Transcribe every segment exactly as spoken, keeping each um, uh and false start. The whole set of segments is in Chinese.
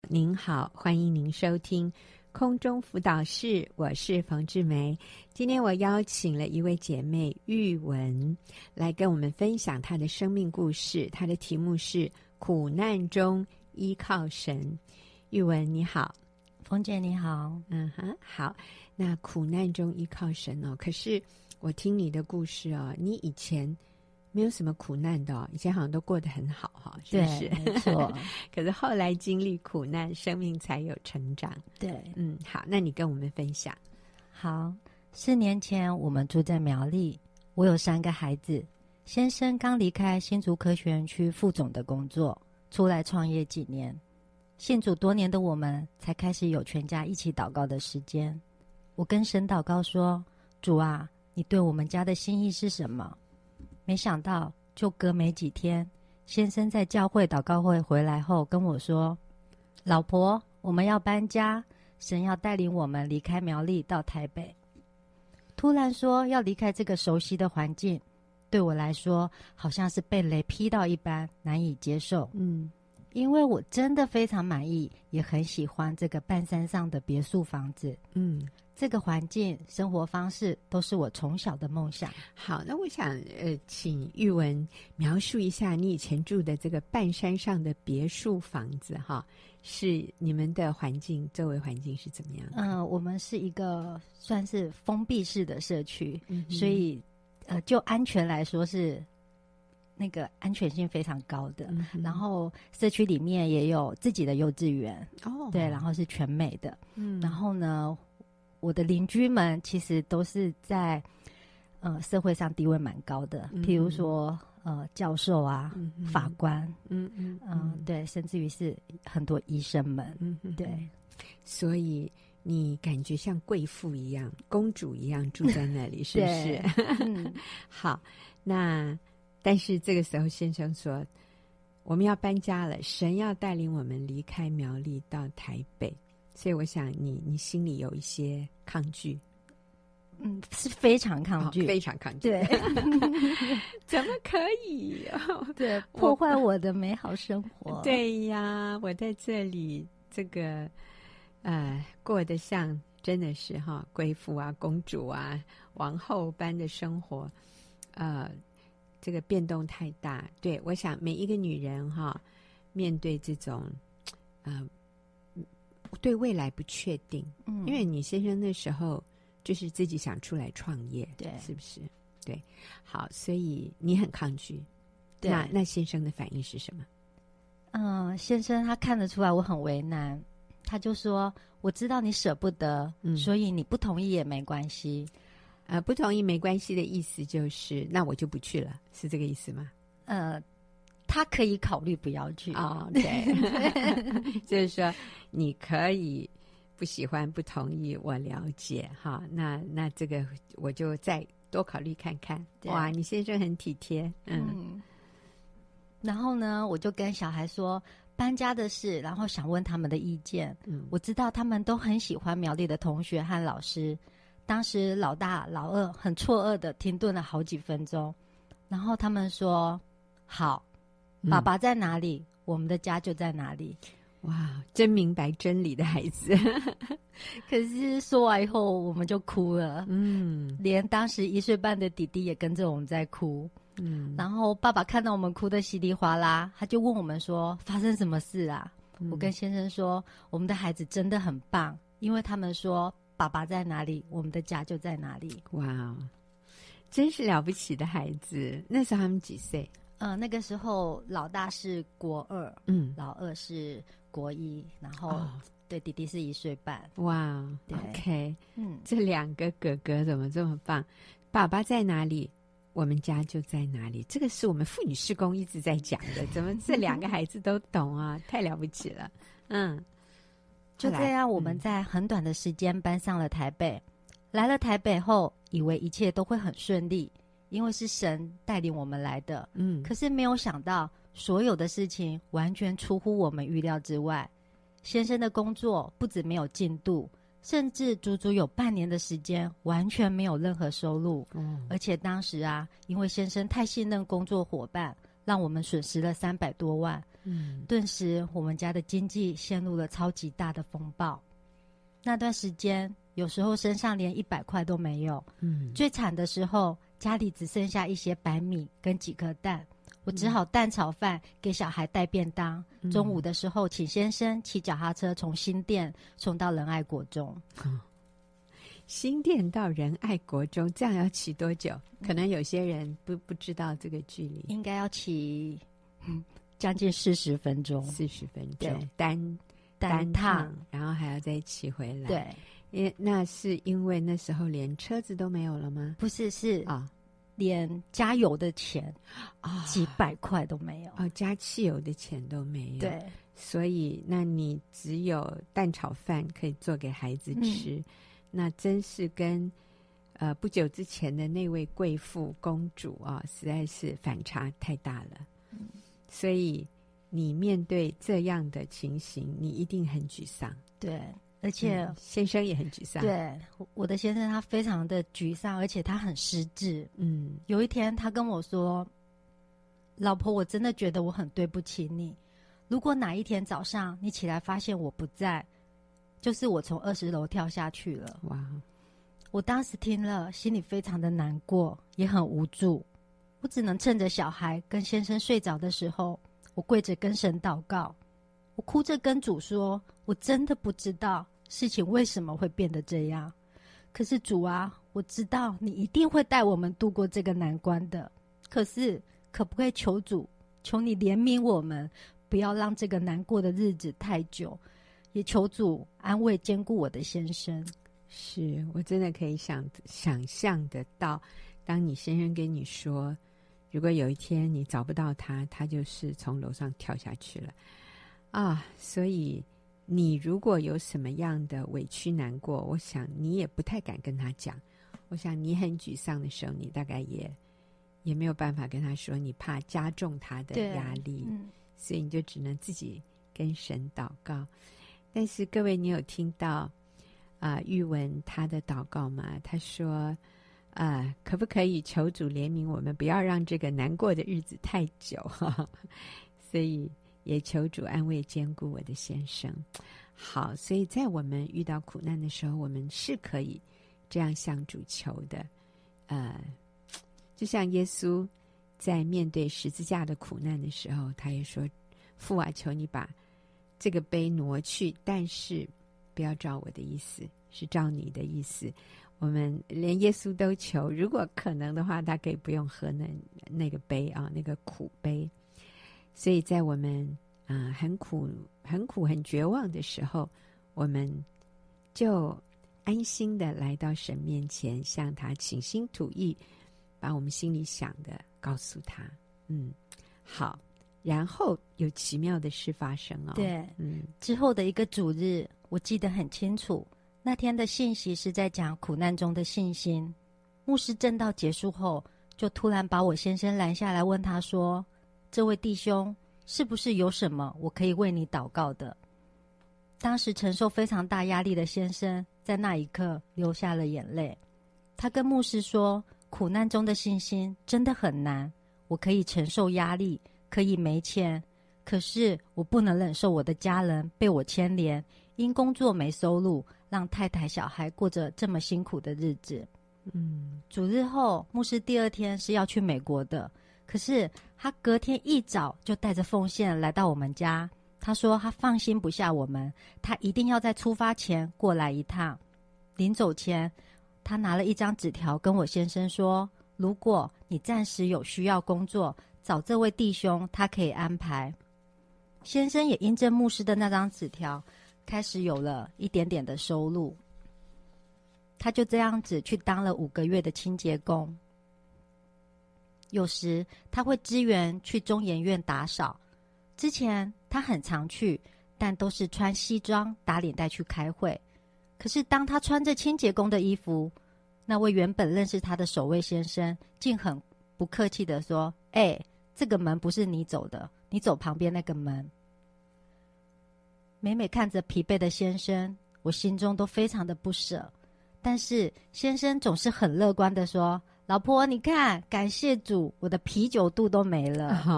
您好，欢迎您收听空中辅导室，我是冯志梅。今天我邀请了一位姐妹玉文来跟我们分享她的生命故事，她的题目是苦难中依靠神。玉文你好。 冯姐你好。 嗯哼，好。那苦难中依靠神哦，可是我听你的故事哦，你以前没有什么苦难的哦，以前好像都过得很好哈、哦，是不是？ 对，没错。 可是后来经历苦难，生命才有成长。 对， 嗯，好，那你跟我们分享。 好，四年前我们住在苗栗，我有三个孩子，先生刚离开新竹科学园区副总的工作，出来创业几年。信主多年的我们，才开始有全家一起祷告的时间。我跟神祷告说：主啊，你对我们家的心意是什么？没想到就隔没几天，先生在教会祷告会回来后跟我说：老婆，我们要搬家，神要带领我们离开苗栗到台北。突然说要离开这个熟悉的环境，对我来说好像是被雷劈到一般，难以接受。嗯，因为我真的非常满意，也很喜欢这个半山上的别墅房子。嗯，这个环境、生活方式都是我从小的梦想。 好，那我想呃，请玉文描述一下你以前住的这个半山上的别墅房子哈，是你们的环境，周围环境是怎么样的？ 嗯、呃，我们是一个算是封闭式的社区，嗯、所以呃，就安全来说是那个安全性非常高的。嗯、然后社区里面也有自己的幼稚园，哦，对，然后是全美的。嗯，然后呢，我的邻居们其实都是在呃社会上地位蛮高的，嗯、譬如说呃教授啊、嗯、法官，嗯嗯嗯、呃，对，甚至于是很多医生们，嗯对， 所以你感觉像贵妇一样、公主一样住在那里，是不是？嗯，好，那但是这个时候先生说我们要搬家了，神要带领我们离开苗栗到台北。所以我想你你心里有一些抗拒。 嗯，是非常抗拒、 哦、非常抗拒。对怎么可以、哦、 对，破坏我的美好生活。 对呀，我在这里这个呃过得像真的是哈、哦、贵妇啊、公主啊、王后般的生活，呃这个变动太大。对，我想每一个女人哈、哦、面对这种呃对未来不确定，嗯，因为你先生那时候就是自己想出来创业， 对， 是不是？对，好，所以你很抗拒。对，那那先生的反应是什么？ 嗯，先生他看得出来我很为难，他就说：“我知道你舍不得，嗯、所以你不同意也没关系。” 呃，不同意没关系的意思就是，那我就不去了，是这个意思吗？ 呃。他可以考虑不要去哦，对，就是说你可以不喜欢、不同意，我了解哈。那那这个我就再多考虑看看。哇，你先生很体贴，嗯。嗯然后呢，我就跟小孩说搬家的事，然后想问他们的意见。嗯，我知道他们都很喜欢苗栗的同学和老师。当时老大、老二很错愕的停顿了好几分钟，然后他们说：“好。”爸爸在哪里、嗯、我们的家就在哪里。 哇，真明白真理的孩子。 可是说完以后我们就哭了，嗯，连当时一岁半的弟弟也跟着我们在哭，嗯，然后爸爸看到我们哭得稀里哗啦，他就问我们说发生什么事啊、嗯、我跟先生说我们的孩子真的很棒，因为他们说爸爸在哪里我们的家就在哪里。 哇，真是了不起的孩子。那时候他们几岁？ 呃，那个时候老大是国二，嗯，老二是国一，然后、哦、对弟弟是一岁半。 哇 ，OK， 嗯，这两个哥哥怎么这么棒？爸爸在哪里，我们家就在哪里。这个是我们妇女事工一直在讲的，怎么这两个孩子都懂啊？太了不起了。嗯， 就这样，我们在很短的时间搬上了台北。嗯、来了台北后，以为一切都会很顺利。因为是神带领我们来的，嗯，可是没有想到所有的事情完全出乎我们预料之外。先生的工作不止没有进度，甚至足足有半年的时间完全没有任何收入，嗯，而且当时啊，因为先生太信任工作伙伴，让我们损失了三百多万， 嗯， 顿时我们家的经济陷入了超级大的风暴。那段时间有时候身上连一百块都没有， 嗯， 最惨的时候家里只剩下一些白米跟几颗蛋，我只好蛋炒饭给小孩带便当、嗯、中午的时候请先生骑脚踏车从新店送到仁爱国中、 嗯、新店到仁爱国中这样要骑多久？可能有些人不不知道这个距离， 应该要骑、嗯、将近四十分钟四十分钟单单趟， 然后还要再骑回来。 对， 因为那是因为那时候连车子都没有了吗？ 不是，是啊， 连加油的钱啊、哦、 几百块都没有哦，加汽油的钱都没有。 对， 所以那你只有蛋炒饭可以做给孩子吃，嗯、那真是跟呃不久之前的那位贵妇公主啊，实在是反差太大了。嗯、所以你面对这样的情形，你一定很沮丧。 对。而且、 嗯、先生也很沮丧。 对，我的先生他非常的沮丧，而且他很失智。 嗯， 有一天他跟我说：“老婆，我真的觉得我很对不起你。如果哪一天早上你起来发现我不在，就是我从二十楼跳下去了。” 哇！ 我当时听了，心里非常的难过，也很无助。我只能趁着小孩跟先生睡着的时候，我跪着跟神祷告。我哭着跟主说，我真的不知道事情为什么会变得这样，可是主啊，我知道你一定会带我们度过这个难关的，可是可不可以求主，求你怜悯我们，不要让这个难过的日子太久，也求主安慰兼顾我的先生。 是，我真的可以想想象得到，当你先生跟你说，如果有一天你找不到他，他就是从楼上跳下去了啊，所以你如果有什么样的委屈难过，我想你也不太敢跟他讲。我想你很沮丧的时候，你大概也也没有办法跟他说，你怕加重他的压力、嗯、所以你就只能自己跟神祷告。但是各位，你有听到啊、呃、玉文他的祷告吗？他说啊、呃，可不可以求主怜悯我们，不要让这个难过的日子太久呵呵，所以也求主安慰兼顾我的先生。好，所以在我们遇到苦难的时候，我们是可以这样向主求的。呃，就像耶稣在面对十字架的苦难的时候，他也说，父啊，求你把这个杯挪去，但是不要照我的意思，是照你的意思。我们连耶稣都求，如果可能的话，他可以不用喝那那个杯啊，那个苦杯。所以在我们啊、呃、很苦很苦很绝望的时候，我们就安心的来到神面前，向他倾心吐意，把我们心里想的告诉他。嗯，好，然后有奇妙的事发生哦。 对， 嗯， 之后的一个主日，我记得很清楚，那天的信息是在讲苦难中的信心。牧师正道结束后，就突然把我先生拦下来，问他说，这位弟兄，是不是有什么我可以为你祷告的？当时承受非常大压力的先生在那一刻流下了眼泪。他跟牧师说，苦难中的信心真的很难，我可以承受压力，可以没钱，可是我不能忍受我的家人被我牵连，因工作没收入，让太太小孩过着这么辛苦的日子。 嗯， 主日后，牧师第二天是要去美国的，可是他隔天一早就带着奉献来到我们家。他说他放心不下我们，他一定要在出发前过来一趟。临走前，他拿了一张纸条跟我先生说，如果你暂时有需要工作，找这位弟兄他可以安排。先生也因着牧师的那张纸条，开始有了一点点的收入。他就这样子去当了五个月的清洁工。有时他会支援去中研院打扫，之前他很常去，但都是穿西装打领带去开会。可是当他穿着清洁工的衣服，那位原本认识他的守卫先生竟很不客气地说，哎、欸，这个门不是你走的，你走旁边那个门。每每看着疲惫的先生，我心中都非常的不舍，但是先生总是很乐观地说，老婆你看，感谢主，我的啤酒肚都没了。 好、哦，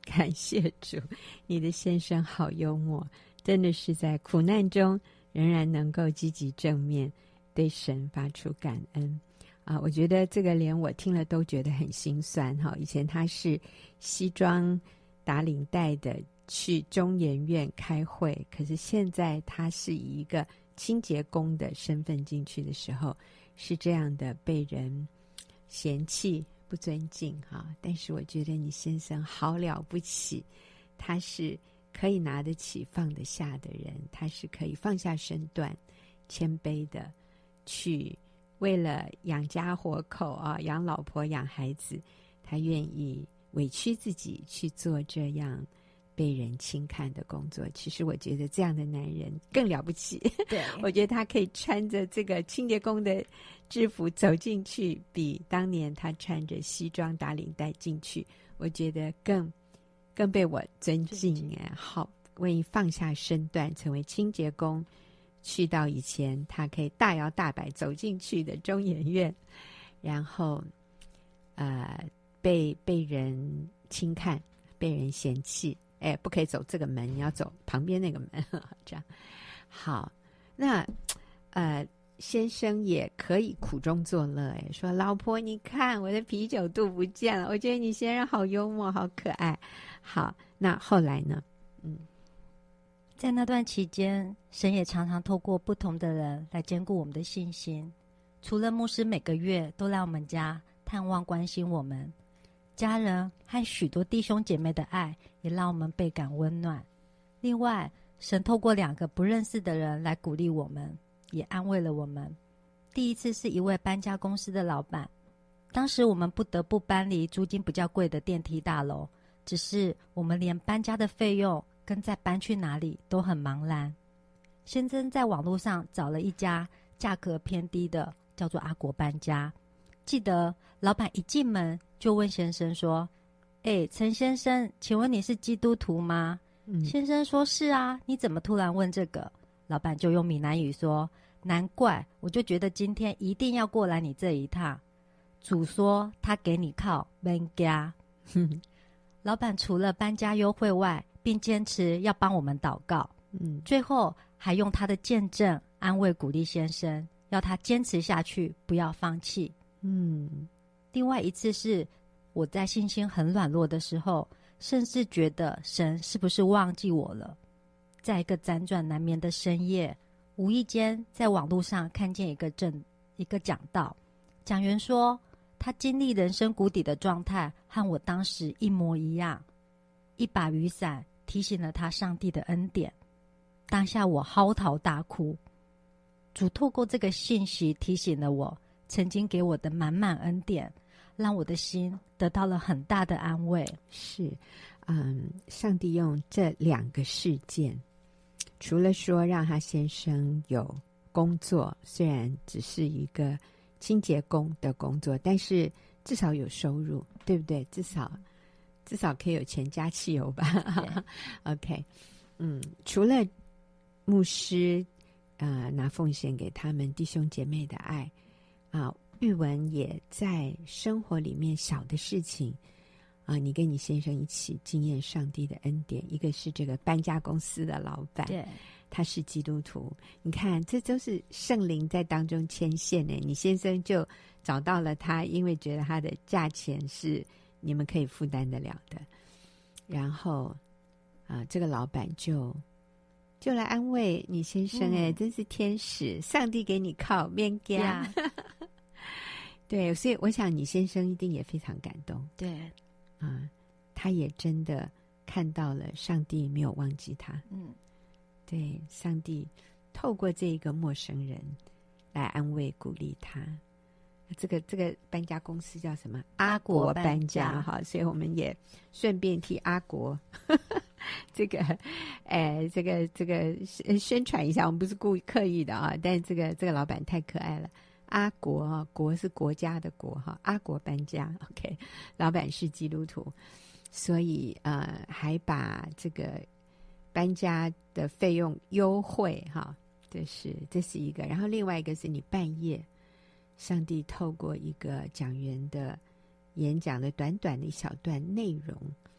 感谢主，你的先生好幽默，真的是在苦难中仍然能够积极正面对神发出感恩啊！我觉得这个连我听了都觉得很心酸哈。以前他是西装打领带的去中研院开会，可是现在他是以一个清洁工的身份进去的时候，是这样的被人嫌弃不尊敬哈。但是我觉得你先生好了不起，他是可以拿得起放得下的人，他是可以放下身段谦卑的去为了养家活口啊，养老婆养孩子，他愿意委屈自己去做这样被人轻看的工作。其实我觉得这样的男人更了不起， 对， 我觉得他可以穿着这个清洁工的制服走进去，比当年他穿着西装打领带进去，我觉得更更被我尊敬哎，好，愿意放下身段成为清洁工，去到以前他可以大摇大摆走进去的中研院，然后呃被被人轻看，被人嫌弃，哎，不可以走这个门，你要走旁边那个门，这样好。那呃，先生也可以苦中作乐，哎，说老婆，你看我的啤酒肚不见了，我觉得你先生好幽默，好可爱。好，那后来呢？嗯， 在那段期间，神也常常透过不同的人来兼顾我们的信心。除了牧师每个月都来我们家探望关心我们，家人和许多弟兄姐妹的爱也让我们倍感温暖。另外，神透过两个不认识的人来鼓励我们，也安慰了我们。第一次是一位搬家公司的老板，当时我们不得不搬离租金比较贵的电梯大楼，只是我们连搬家的费用跟再搬去哪里都很茫然。先生在网络上找了一家价格偏低的，叫做阿国搬家。记得老板一进门就问先生说：哎，陈先生，请问你是基督徒吗？嗯、先生说是啊，你怎么突然问这个？老板就用闽南语说：难怪，我就觉得今天一定要过来你这一趟。主说他给你靠搬家。老板除了搬家优惠外，并坚持要帮我们祷告，嗯，最后还用他的见证安慰鼓励先生，要他坚持下去，不要放弃。嗯，另外一次是我在信心很软弱的时候，甚至觉得神是不是忘记我了。在一个辗转难眠的深夜，无意间在网络上看见一个正一个讲道，讲员说他经历人生谷底的状态和我当时一模一样，一把雨伞提醒了他上帝的恩典。当下我嚎啕大哭，主透过这个信息提醒了我曾经给我的满满恩典，让我的心得到了很大的安慰。 是，嗯，上帝用这两个事件，除了说让他先生有工作，虽然只是一个清洁工的工作，但是至少有收入，对不对？至少至少可以有钱加汽油吧。OK， 嗯，除了牧师呃拿奉献给他们弟兄姐妹的爱啊，玉文也在生活里面小的事情啊，你跟你先生一起经验上帝的恩典。一个是这个搬家公司的老板， 对， 他是基督徒，你看这都是圣灵在当中牵线呢。你先生就找到了他，因为觉得他的价钱是你们可以负担得了的。然后啊，这个老板就就来安慰你先生，哎、嗯，真是天使，上帝给你靠面家。对，所以我想你先生一定也非常感动。 对， 啊，他也真的看到了上帝没有忘记他。嗯，对，上帝透过这一个陌生人来安慰鼓励他。这个这个搬家公司叫什么？阿国搬家哈，所以我们也顺便替阿国这个，哎，这个这个宣传一下。我们不是故意刻意的啊，但是这个这个老板太可爱了。阿国，国是国家的国哈，阿国搬家 ，OK， 老板是基督徒，所以呃，还把这个搬家的费用优惠哈，这是这是一个。然后另外一个是你半夜，上帝透过一个讲员的演讲的短短的一小段内容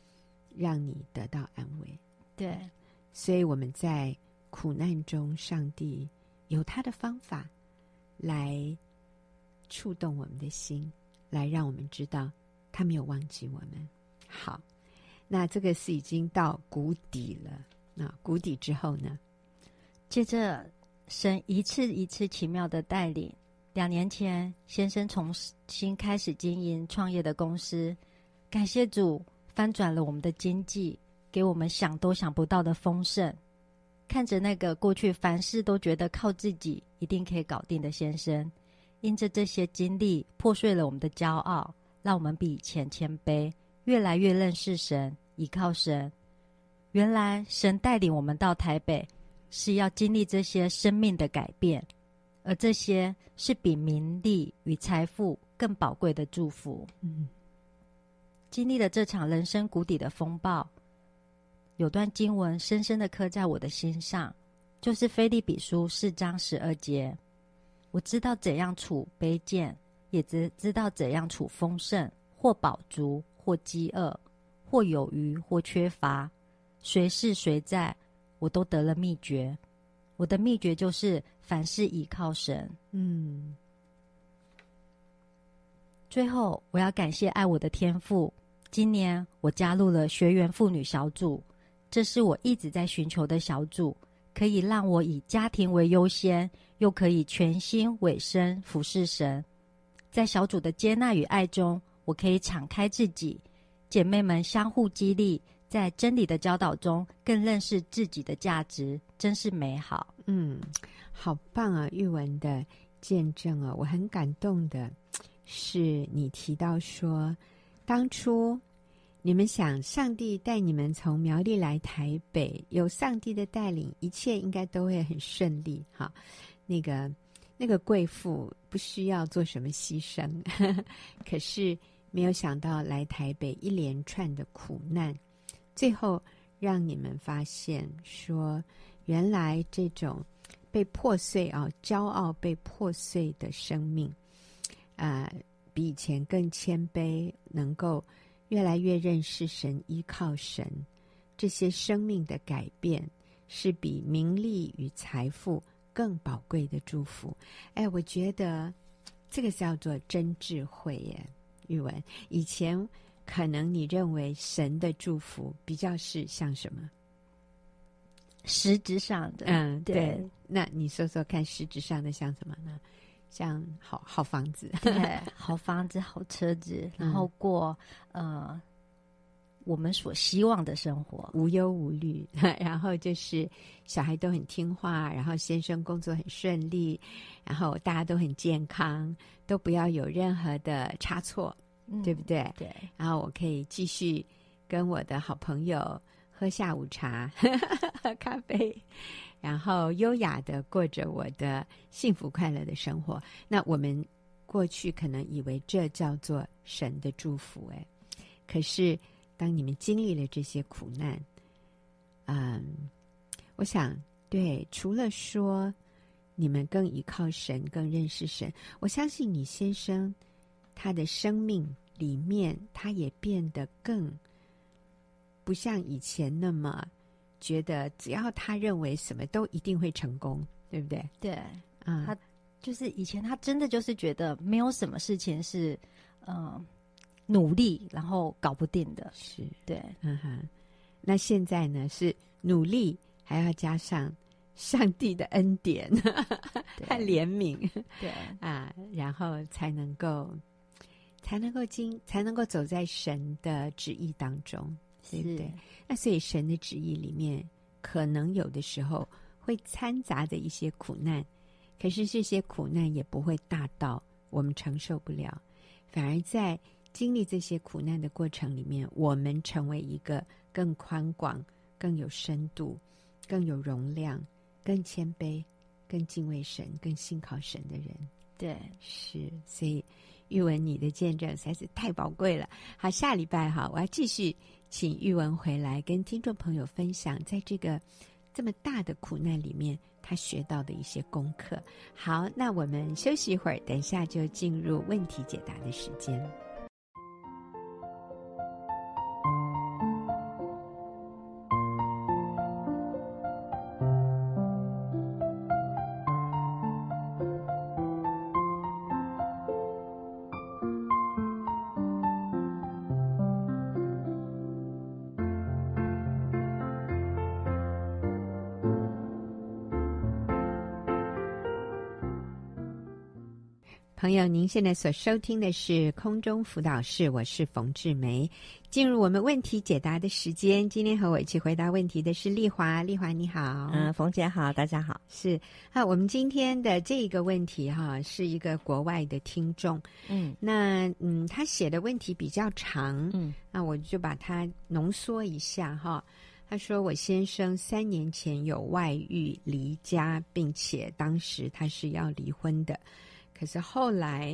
让你得到安慰。 对， 所以我们在苦难中，上帝有他的方法来触动我们的心，来让我们知道他没有忘记我们。好，那这个是已经到谷底了。那谷底之后呢？ 接着神一次一次奇妙的带领。两年前，先生重新开始经营创业的公司，感谢主翻转了我们的经济，给我们想都想不到的丰盛。看着那个过去凡事都觉得靠自己一定可以搞定的先生，因着这些经历破碎了我们的骄傲，让我们比以前谦卑，越来越认识神，依靠神。原来神带领我们到台北是要经历这些生命的改变，而这些是比名利与财富更宝贵的祝福。 嗯， 经历了这场人生谷底的风暴，有段经文深深的刻在我的心上，就是腓立比书四章十二节。我知道怎样处卑贱，也知知道怎样处丰盛，或饱足，或饥饿，或有余，或缺乏，随是随在，我都得了秘诀。我的秘诀就是凡事倚靠神。 嗯， 最后我要感谢爱我的天父，今年我加入了学员妇女小组，这是我一直在寻求的小组，可以让我以家庭为优先，又可以全心委身服侍神。在小组的接纳与爱中，我可以敞开自己，姐妹们相互激励，在真理的教导中更认识自己的价值，真是美好。 嗯，好棒啊，玉文的见证啊，我很感动的是你提到说，当初你们想上帝带你们从苗栗来台北，有上帝的带领，一切应该都会很顺利哈。那个那个贵妇不需要做什么牺牲，呵呵，可是没有想到来台北一连串的苦难，最后让你们发现说，原来这种被破碎啊，骄傲被破碎的生命，啊、呃，比以前更谦卑，能够越来越认识神，依靠神，这些生命的改变是比名利与财富更宝贵的祝福。哎，我觉得这个叫做真智慧耶，玉文。以前可能你认为神的祝福比较是像什么？ 实质上的， 嗯，对。 对， 那你说说看，实质上的像什么呢？像好好房子， 对，好房子、好车子，然后过、嗯、呃我们所希望的生活， 无忧无虑，然后就是小孩都很听话，然后先生工作很顺利，然后大家都很健康，都不要有任何的差错， 嗯、 对不对？ 对。 然后我可以继续跟我的好朋友喝下午茶，喝咖啡，然后优雅的过着我的幸福快乐的生活。那我们过去可能以为这叫做神的祝福，哎，可是当你们经历了这些苦难，嗯，我想对，除了说你们更依靠神，更认识神，我相信你先生他的生命里面，他也变得更不像以前那么觉得只要他认为什么都一定会成功，对不对？ 对， 嗯， 他就是以前他真的就是觉得没有什么事情是嗯、呃、努力然后搞不定的， 是， 对， 嗯哼。那现在呢，是努力还要加上上帝的恩典和怜悯， 对啊，然后才能够才能够经才能够走在神的旨意当中，对不对？那所以神的旨意里面，可能有的时候会掺杂着一些苦难，可是这些苦难也不会大到我们承受不了，反而在经历这些苦难的过程里面，我们成为一个更宽广、更有深度、更有容量、更谦卑、更敬畏神、更信靠神的人。 对， 是，所以玉文你的见证实在是太宝贵了。好，下礼拜哈，我要继续请玉文回来跟听众朋友分享，在这个这么大的苦难里面，他学到的一些功课。好，那我们休息一会儿，等一下就进入问题解答的时间。 朋友，您现在所收听的是空中辅导室，我是冯志梅。进入我们问题解答的时间，今天和我一起回答问题的是丽华。丽华你好。 嗯、呃，冯姐好，大家好。 是啊，我们今天的这个问题哈，是一个国外的听众。 嗯， 那嗯，他写的问题比较长， 嗯， 那我就把它浓缩一下哈。他说，我先生三年前有外遇离家，并且当时他是要离婚的。可是后来，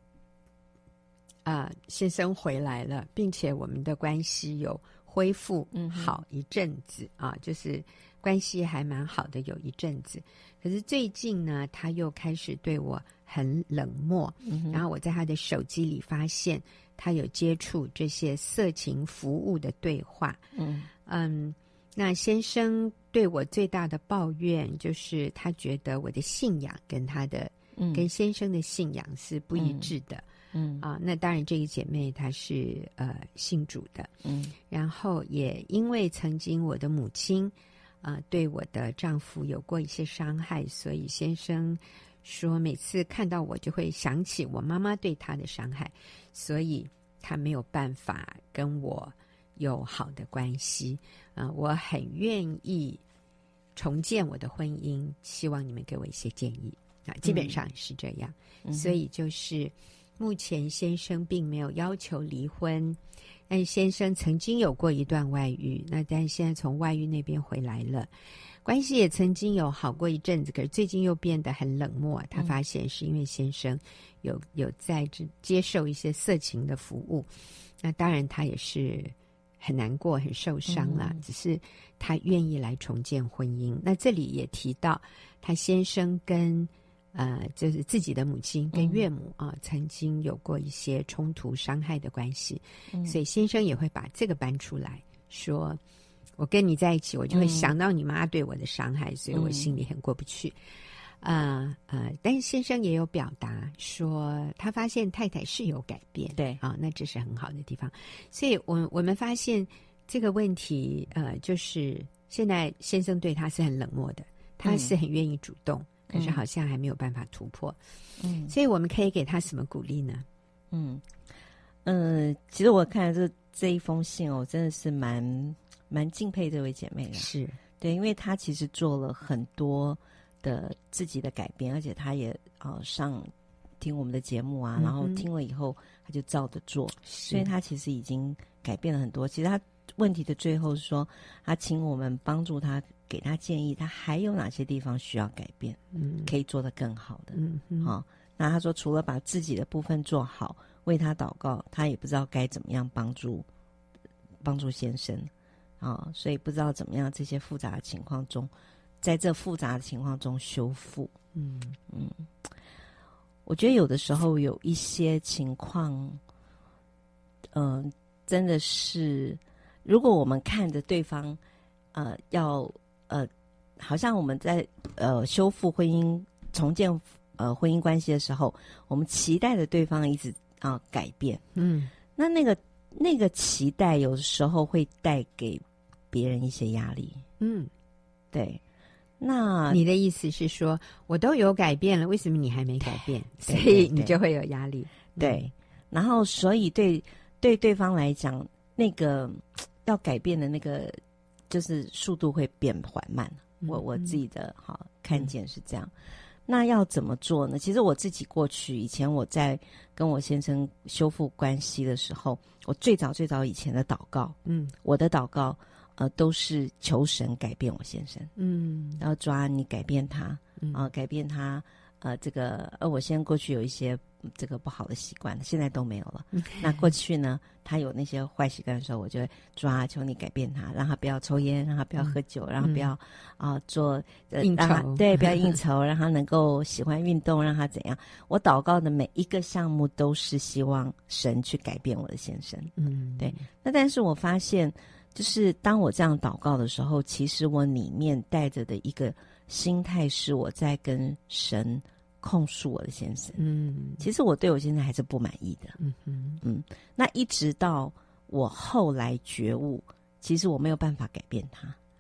啊、呃，先生回来了，并且我们的关系有恢复好一阵子、嗯、啊，就是关系还蛮好的有一阵子。可是最近呢，他又开始对我很冷漠，嗯、然后我在他的手机里发现他有接触这些色情服务的对话。 嗯嗯，那先生对我最大的抱怨就是他觉得我的信仰跟他的。嗯、跟先生的信仰是不一致的， 嗯啊，那当然这个姐妹她是呃信主的， 嗯， 然后也因为曾经我的母亲啊、呃、对我的丈夫有过一些伤害，所以先生说每次看到我就会想起我妈妈对他的伤害，所以他没有办法跟我有好的关系啊、呃，我很愿意重建我的婚姻，希望你们给我一些建议。啊，基本上是这样、嗯、所以就是目前先生并没有要求离婚，但先生曾经有过一段外遇，那但现在从外遇那边回来了，关系也曾经有好过一阵子，可是最近又变得很冷漠。他发现是因为先生有有在接受一些色情的服务，那当然他也是很难过很受伤啦、嗯、只是他愿意来重建婚姻。那这里也提到他先生跟呃，就是自己的母亲跟岳母啊、嗯，曾经有过一些冲突、伤害的关系、嗯，所以先生也会把这个搬出来说：“我跟你在一起，我就会想到你妈对我的伤害，嗯、所以我心里很过不去。嗯”呃呃，但是先生也有表达说，他发现太太是有改变， 对啊，那这是很好的地方。所以我我们发现这个问题，呃，就是现在先生对他是很冷漠的，他是很愿意主动。嗯可是好像还没有办法突破，嗯，所以我们可以给他什么鼓励呢？ 嗯嗯、呃，其实我看这这一封信哦，真的是蛮蛮敬佩这位姐妹的， 是对，因为她其实做了很多的自己的改变，而且她也呃上听我们的节目啊、嗯，然后听了以后她就照着做，所以她其实已经改变了很多。其实她问题的最后是说，她请我们帮助她。给他建议，他还有哪些地方需要改变，嗯，可以做得更好的， 嗯嗯， 好、哦，那他说除了把自己的部分做好，为他祷告，他也不知道该怎么样帮助帮助先生啊、哦，所以不知道怎么样这些复杂的情况中，在这复杂的情况中修复， 嗯嗯，我觉得有的时候有一些情况，嗯、呃，真的是，如果我们看着对方，呃，要。呃，好像我们在呃修复婚姻、重建呃婚姻关系的时候，我们期待着对方一直啊、呃、改变， 嗯， 那那个那个期待有时候会带给别人一些压力， 嗯， 对。那你的意思是说，我都有改变了，为什么你还没改变？所以你就会有压力， 对。嗯、然后，所以对对对方来讲，那个要改变的那个。就是速度会变缓慢，我我自己的好看见是这样、嗯。那要怎么做呢？其实我自己过去以前我在跟我先生修复关系的时候，我最早最早以前的祷告，嗯，我的祷告呃都是求神改变我先生，嗯，然后抓你改变他，啊、嗯呃，改变他，呃，这个呃，我先过去有一些。这个不好的习惯现在都没有了、嗯、那过去呢他有那些坏习惯的时候，我就会抓求你改变他，让他不要抽烟，让他不要喝酒、嗯、让他不要啊、呃、做、呃、 应酬， 对，不要应酬让他能够喜欢运动，让他怎样。我祷告的每一个项目都是希望神去改变我的先生，嗯，对。那但是我发现就是当我这样祷告的时候，其实我里面带着的一个心态是我在跟神控诉我的先生，嗯，其实我对我先生还是不满意的，嗯嗯嗯。那一直到我后来觉悟，其实我没有办法改变他，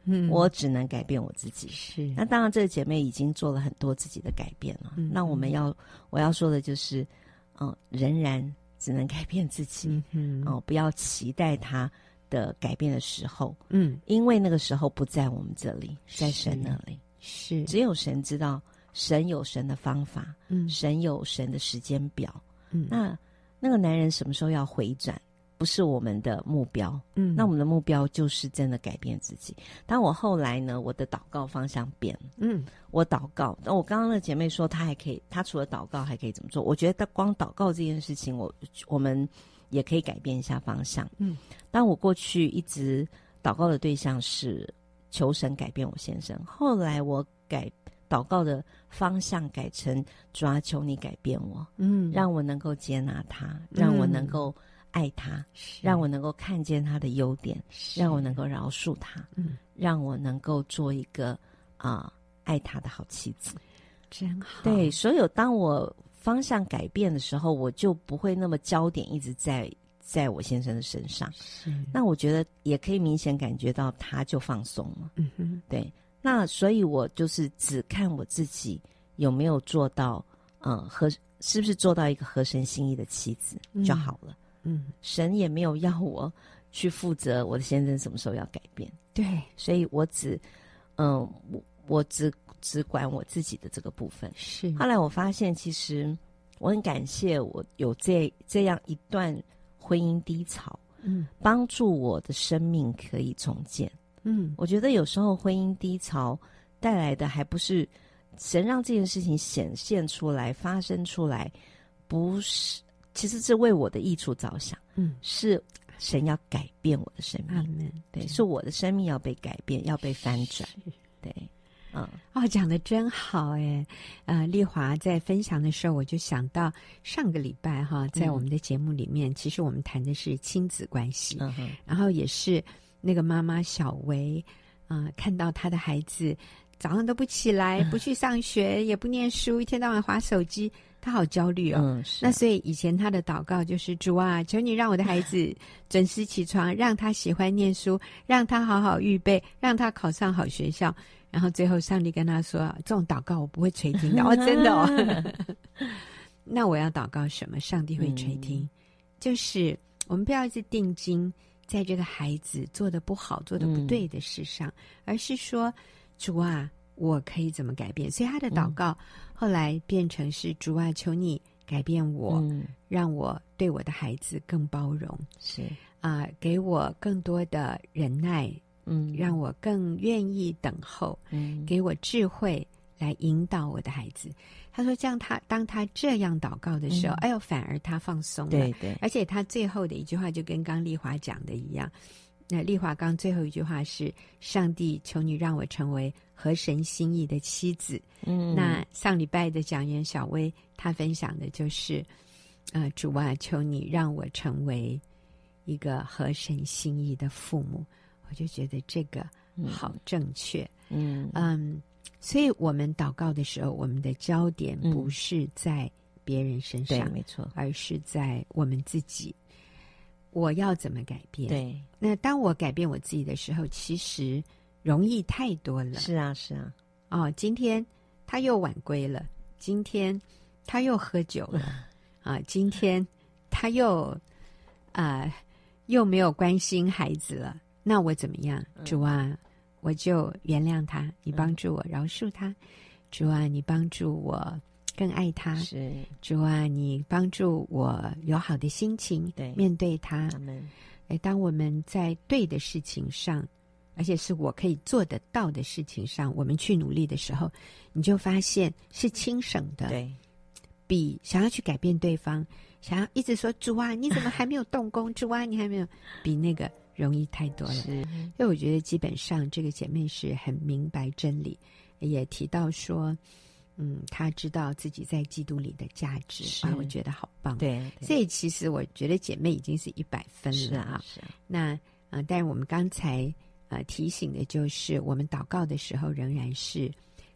嗯， 我只能改变我自己。 是， 那当然，这个姐妹已经做了很多自己的改变了。 嗯、 那我们要我要说的就是，嗯、呃，仍然只能改变自己。 嗯哦、呃，不要期待她的改变的时候， 嗯， 因为那个时候不在我们这里，在神那里。 是， 只有神知道，神有神的方法， 嗯， 神有神的时间表。 嗯， 那那个男人什么时候要回转，不是我们的目标。 嗯， 那我们的目标就是真的改变自己。当我后来呢，我的祷告方向变了。 嗯， 我祷告，那我刚刚的姐妹说，她还可以，她除了祷告还可以怎么做？我觉得光祷告这件事情，我我们也可以改变一下方向。 嗯， 当我过去一直祷告的对象是求神改变我先生，后来我改祷告的方向改成主啊，求你改变我， 嗯， 让我能够接纳他，让我能够爱他， 嗯、 让我能够看见他的优点，让我能够饶恕他， 嗯， 让我能够做一个啊、呃、爱他的好妻子。 真好。 对，所有当我方向改变的时候，我就不会那么焦点一直在在我先生的身上。 是， 那我觉得也可以明显感觉到他就放松了。 嗯哼， 对。那所以我就是只看我自己有没有做到，嗯、呃，合是不是做到一个合神心意的妻子就好了。 嗯， 神也没有要我去负责我的先生什么时候要改变。 对， 所以我只，嗯、呃，我我只只管我自己的这个部分。 是。 后来我发现，其实我很感谢我有这这样一段婚姻低潮， 嗯， 帮助我的生命可以重建。 嗯， 我觉得有时候婚姻低潮带来的还不是神让这件事情显现出来、发生出来，不是，其实是为我的益处着想。 嗯， 是神要改变我的生命。 阿们。 对，是我的生命要被改变，要被翻转。对，嗯， 哦，讲得真好哎。呃，丽华在分享的时候，我就想到上个礼拜哈，在我们的节目里面，嗯、其实我们谈的是亲子关系， 嗯哼， 然后也是。那个妈妈小薇，啊、呃，看到她的孩子早上都不起来，不去上学，也不念书，一天到晚滑手机，她好焦虑哦。 嗯，是。 那所以以前她的祷告就是主啊，求你让我的孩子准时起床，让他喜欢念书，让他好好预备，让他考上好学校。然后最后上帝跟他说：“这种祷告我不会垂听的。”哦，真的哦。那我要祷告什么？上帝会垂听，嗯、就是我们不要一直定睛。在这个孩子做的不好、做的不对的事上，嗯、而是说，主啊，我可以怎么改变？所以他的祷告后来变成是：主啊，求你改变我，嗯、让我对我的孩子更包容， 是啊、呃，给我更多的忍耐，嗯，让我更愿意等候，嗯，给我智慧来引导我的孩子。他说：“这样他当他这样祷告的时候，嗯、哎呦，反而他放松了。 对对， 而且他最后的一句话就跟刚丽华讲的一样。那丽华刚最后一句话是：上帝，求你让我成为合神心意的妻子。嗯，那上礼拜的讲员小薇她分享的就是：呃，主啊，求你让我成为一个合神心意的父母。我就觉得这个好正确。嗯嗯。”所以我们祷告的时候，我们的焦点不是在别人身上， 嗯、对，没错， 而是在我们自己。我要怎么改变？ 对， 那当我改变我自己的时候，其实容易太多了。 是啊，是啊。 哦，今天他又晚归了，今天他又喝酒了，啊，今天他又啊、呃、又没有关心孩子了，那我怎么样？主啊，我就原谅他，你帮助我饶恕他。主啊，你帮助我更爱他。 是， 主啊，你帮助我有好的心情对面对他。 Amen。 哎，当我们在对的事情上，而且是我可以做得到的事情上，我们去努力的时候，你就发现是轻省的。 对， 比想要去改变对方，想要一直说主啊，你怎么还没有动工？主啊，你还没有，比那个容易太多了。 是， 因为我觉得基本上这个姐妹是很明白真理，也提到说，嗯，她知道自己在基督里的价值啊，我觉得好棒。 对，对， 所以其实我觉得姐妹已经是一百分了啊。 是啊，是啊。 那啊、呃，但是我们刚才呃提醒的就是，我们祷告的时候仍然是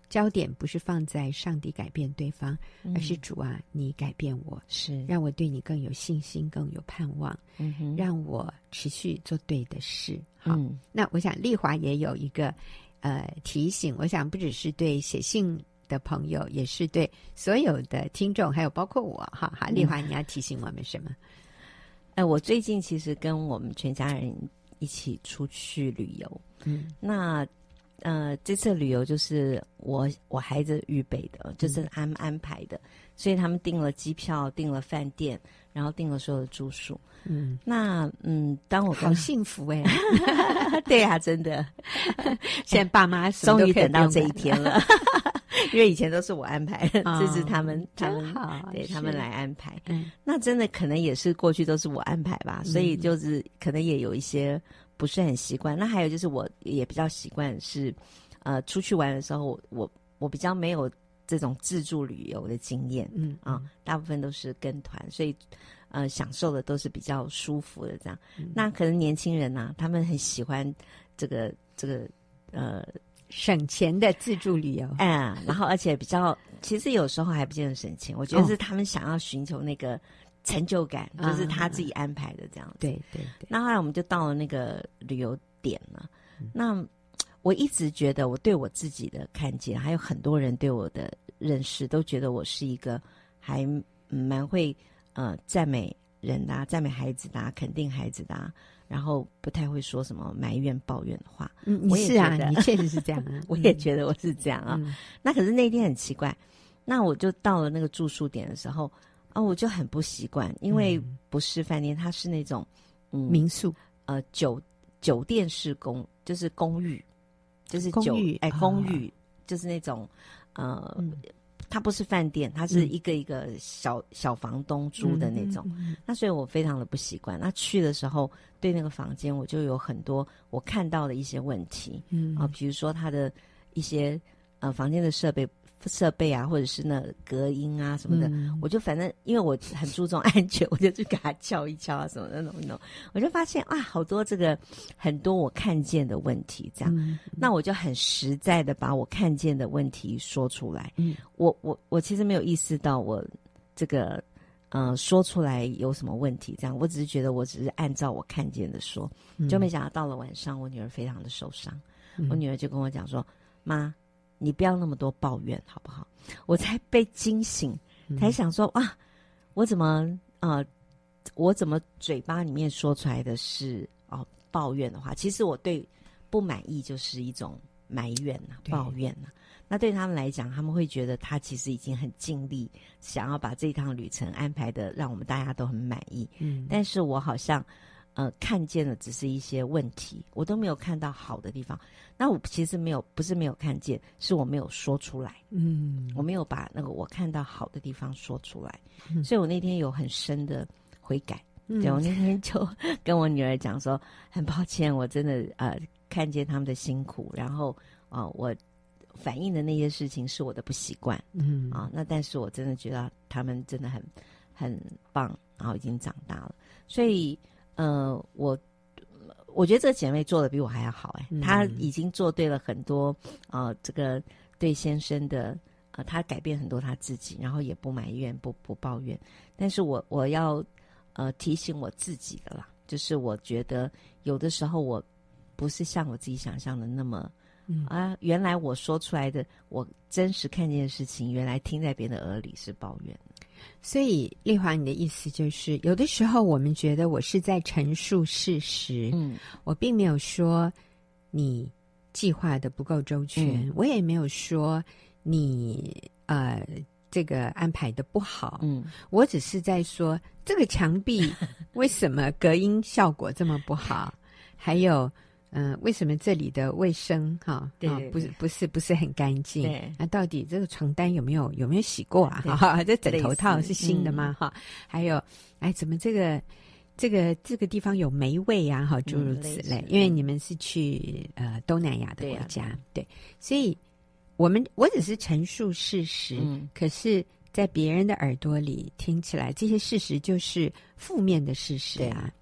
焦点不是放在上帝改变对方， 嗯、 而是主啊，你改变我， 是让我对你更有信心，更有盼望， 嗯哼， 让我持续做对的事。好， 嗯、 那我想丽华也有一个呃提醒，我想不只是对写信的朋友，也是对所有的听众，还有包括我。哈哈，丽华，你要提醒我们什么？ 哎、呃，我最近其实跟我们全家人一起出去旅游，嗯，那呃这次旅游就是我我孩子预备的，就是安安排的，所以他们订了机票，订了饭店，然后订了所有的住宿。嗯，那嗯，当我好幸福哎、 欸，对啊，真的， 现在爸妈终于等到这一天了。因为以前都是我安排的，哦、这是他们他们对他们来安排。嗯，那真的可能也是过去都是我安排吧，嗯、所以就是可能也有一些不是很习惯。那还有就是我也比较习惯是，呃，出去玩的时候，我我比较没有这种自助旅游的经验，嗯啊，大部分都是跟团，所以呃享受的都是比较舒服的这样。嗯、那可能年轻人啊，他们很喜欢这个这个呃。 省钱的自助旅游， 嗯，然后而且比较，其实有时候还不见得省钱。我觉得是他们想要寻求那个成就感，哦、就是他自己安排的这样子。 对对对。 那后来我们就到了那个旅游点了。嗯、那我一直觉得我对我自己的看见，还有很多人对我的认识，都觉得我是一个还蛮会呃赞美人的、啊、赞美孩子的、啊、肯定孩子的、啊。然后不太会说什么埋怨抱怨的话， 嗯，你是啊，你确实是这样啊， 我也觉得我是这样啊。嗯、那可是那天很奇怪，那我就到了那个住宿点的时候，啊，我就很不习惯，因为不是饭店，它是那种嗯民宿， 呃酒酒店式公，就是公寓，就是酒公寓， 哎，公寓、哦、就是那种呃。嗯它不是饭店，它是一个一个小、嗯、小房东租的那种、嗯嗯嗯、那所以我非常的不习惯。那去的时候对那个房间我就有很多我看到的一些问题，嗯啊，比如说它的一些呃房间的设备设备啊，或者是那隔音啊什么的、嗯、我就反正因为我很注重安全，我就去给它敲一敲啊什么的那种那种，我就发现啊好多这个很多我看见的问题这样、嗯、那我就很实在的把我看见的问题说出来。嗯，我我我其实没有意识到我这个呃说出来有什么问题这样，我只是觉得我只是按照我看见的说、嗯、就没想到到了晚上我女儿非常的受伤、嗯、我女儿就跟我讲说，妈你不要那么多抱怨好不好？我才被惊醒，才想说哇，我怎么呃，我怎么嘴巴里面说出来的是哦、呃、抱怨的话，其实我对不满意就是一种埋怨啊、抱怨啊。那对他们来讲，他们会觉得他其实已经很尽力，想要把这一趟旅程安排的让我们大家都很满意。嗯，但是我好像呃看见的只是一些问题，我都没有看到好的地方。那我其实没有，不是没有看见，是我没有说出来。嗯，我没有把那个我看到好的地方说出来，嗯、所以我那天有很深的悔改。嗯、对，我那天就跟我女儿讲说，很抱歉，我真的呃看见他们的辛苦，然后啊、呃、我反映的那些事情是我的不习惯。嗯啊，那但是我真的觉得他们真的很很棒，然后已经长大了，所以呃我。我觉得这个姐妹做的比我还要好哎、欸，她已经做对了很多呃，这个对先生的呃，她改变很多她自己，然后也不埋怨不不抱怨。但是我我要呃提醒我自己的啦，就是我觉得有的时候我不是像我自己想象的那么、嗯、啊，原来我说出来的我真实看见的事情，原来听在别人的耳里是抱怨。 所以丽华，你的意思就是有的时候我们觉得我是在陈述事实，嗯，我并没有说你计划的不够周全、嗯、我也没有说你呃这个安排的不好，嗯，我只是在说这个墙壁为什么隔音效果这么不好还有嗯、呃，为什么这里的卫生哈，对、哦，不是不是不是很干净？对，那到底这个床单有没有有没有洗过啊？哈，这枕头套是新的吗？哈、嗯，还有，哎，怎么这个这个这个地方有霉味啊？哈，诸如此类。嗯、因为你们是去呃东南亚的国家，对,、啊、对，所以我们我只是陈述事实，嗯、可是在别人的耳朵里听起来，这些事实就是负面的事实啊。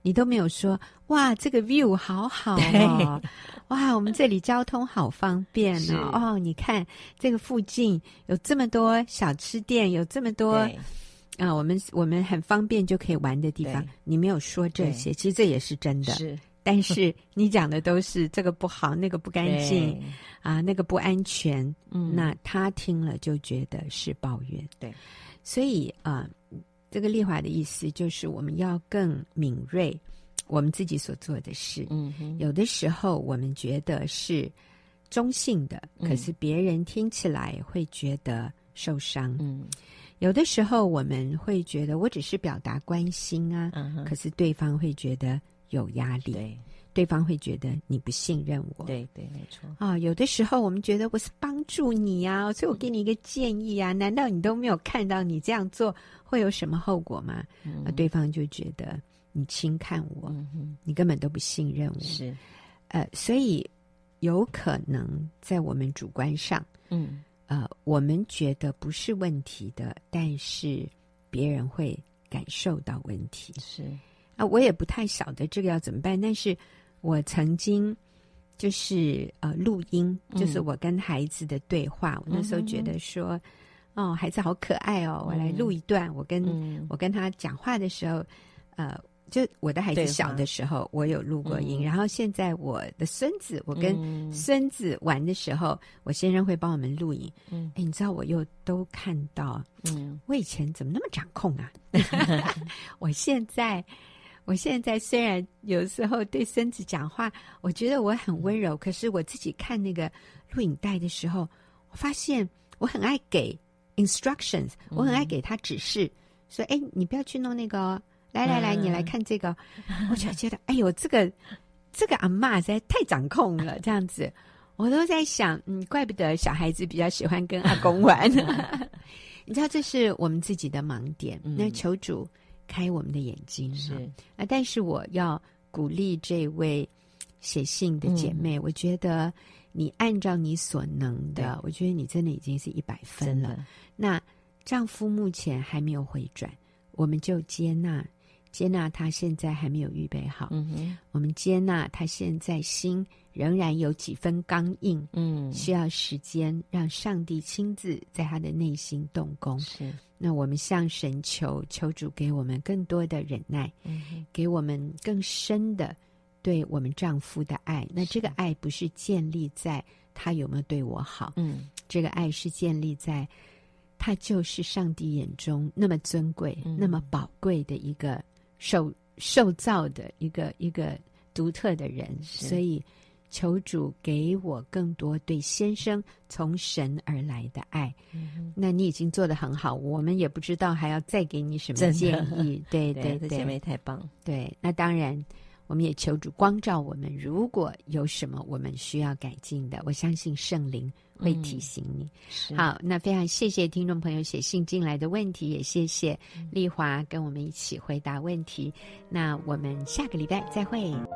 你都没有说哇这个 view 好好哦，哇我们这里交通好方便哦，哦你看这个附近有这么多小吃店，有这么多啊、呃，我们我们很方便就可以玩的地方，你没有说这些，其实这也是真的， 是。 但是你讲的都是这个不好，那个不干净啊，那个不安全，嗯，那他听了就觉得是抱怨， 对， 所以啊、呃，这个丽华的意思就是我们要更敏锐我们自己所做的事， 嗯哼， 有的时候我们觉得是中性的，可是别人听起来会觉得受伤，嗯。有的时候我们会觉得我只是表达关心啊，嗯、可是对方会觉得有压力， 对， 对方会觉得你不信任我， 对对，没错啊。有的时候我们觉得我是帮助你啊，所以我给你一个建议啊，难道你都没有看到你这样做会有什么后果吗？嗯、啊，对方就觉得你轻看我，嗯、你根本都不信任我， 是， 呃，所以有可能在我们主观上，嗯。呃，我们觉得不是问题的，但是别人会感受到问题。 是啊，我也不太晓得这个要怎么办，但是我曾经就是呃录音，就是我跟孩子的对话。嗯、我那时候觉得说，哦，孩子好可爱哦，我来录一段。嗯、我跟、嗯、我跟他讲话的时候，呃。就我的孩子小的时候，我有录过音，嗯、然后现在我的孙子，我跟孙子玩的时候，嗯、我先生会帮我们录影。嗯，哎，你知道我又都看到，嗯，我以前怎么那么掌控啊？我现在，我现在虽然有时候对孙子讲话，我觉得我很温柔，可是我自己看那个录影带的时候，我发现我很爱给 instructions， 我很爱给他指示，嗯、说，哎，你不要去弄那个哦。来来来，你来看这个，我就觉得，哎呦，这个这个阿嬷实在太掌控了，这样子，我都在想，嗯，怪不得小孩子比较喜欢跟阿公玩。你知道，这是我们自己的盲点。嗯、那求主开我们的眼睛，是啊。但是我要鼓励这位写信的姐妹，嗯、我觉得你按照你所能的，我觉得你真的已经是一百分了。那丈夫目前还没有回转，我们就接纳。接纳他现在还没有预备好，嗯哼，我们接纳他现在心仍然有几分刚硬，嗯，需要时间让上帝亲自在他的内心动工。是，那我们向神求，求主给我们更多的忍耐，嗯哼，给我们更深的对我们丈夫的爱。那这个爱不是建立在他有没有对我好，嗯，这个爱是建立在他就是上帝眼中那么尊贵、嗯、那么宝贵的一个受受造的一个一个独特的人，所以求主给我更多对先生从神而来的爱。嗯、那你已经做得很好，我们也不知道还要再给你什么建议。对对对， 姐妹太棒。 对，那当然我们也求主光照我们，如果有什么我们需要改进的，我相信圣灵会提醒你。嗯、好，那非常谢谢听众朋友写信进来的问题，也谢谢丽华跟我们一起回答问题。那我们下个礼拜再会。